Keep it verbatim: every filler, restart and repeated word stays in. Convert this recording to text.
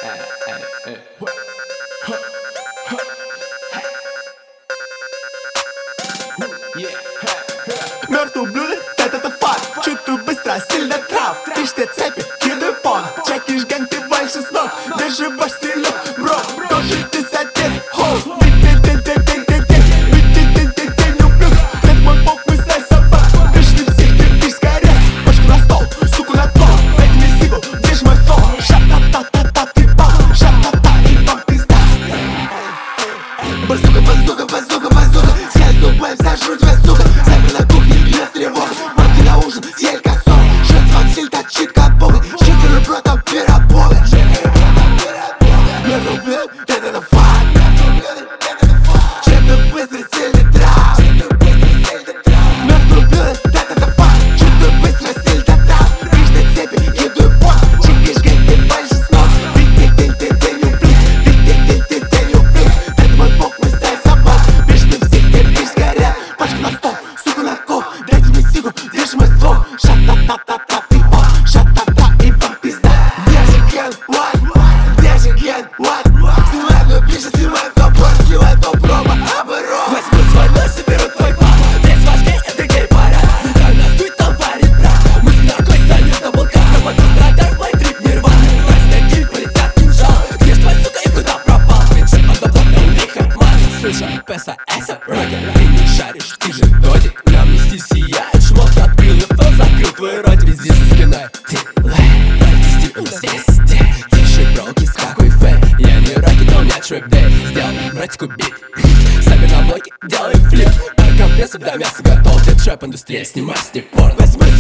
Мертвый ублюдок, это это факт. Чувствую быстро, сильно трав. Ищите цепи, кидаю пон. Чекишь гэнг, ты вальши с ног. Даже ваш стрелок, бро. До шестьдесят лет, хоу. Это мой бог, мы знай собак. Пришли всех, ты сгорят. Пачку на стол, суку на пол. Дайте мне сигу, держи мой стол. Ша-та-та-та-та, ты бал. Ша-та-та, и вам пизда. Базука, базука, базука, базука. Съесть зубы, сожру тебя, сука. Замер на кухне, без тревог. Марки на ужин, съели косок. Жрет звонциль, точит как бога. Щекеры, братом, перебога. Мертвый ублюдок, это это факт. Чертов быстрый, сильный трав. Мертвый ублюдок, это это факт. Чертов быстрый, сильный трав. Рижные цепи, еду и пот. Чекишь гэнг, ты вальши с ног. Ты-ты-ты-ты-ты не ублюд. Ты-ты-ты-ты-ты не ублюд. Это мой бог, мы стая собак. Бешеный всех, ты лишь сгорят. Пачку на стол, суку на кол. Дайте мне сигу, держи мой ствол. Ша-та-та-та-та, ты бал. Ша-та-та, и вам пизда. Держи ген, what? Держи ген, what? Снимай твой пишет, снимай топ, снимай топ, проба, оборот. Возьму свой нож, заберу твой пап. Весь ваш гей, это гей-парад. Центрально стуй, там варит брат. Мозг наркой, салют на булках. Работа в страдах, мой трип нирвана. Красный киль, полетят кинжал. Где ж твой сука и куда пропал? Причем одноплотный вихрь мажет. Слышал, песа, эса, рокер. Ты не шаришь, ты же додик. Нам нести сияет, шмот открыл и фэл закрыл твой рот. Везде за спиной. Ты лэй, протести у нас везде. Тише, броуки, скакуй фэй. Я не рокет, но у меня трэп-дэй. Сделал братику бит. Сами на блоке, делаем флип. Парк компрессор, да мясо готов. Для трэп-индустрии снимай с них порно. Возьму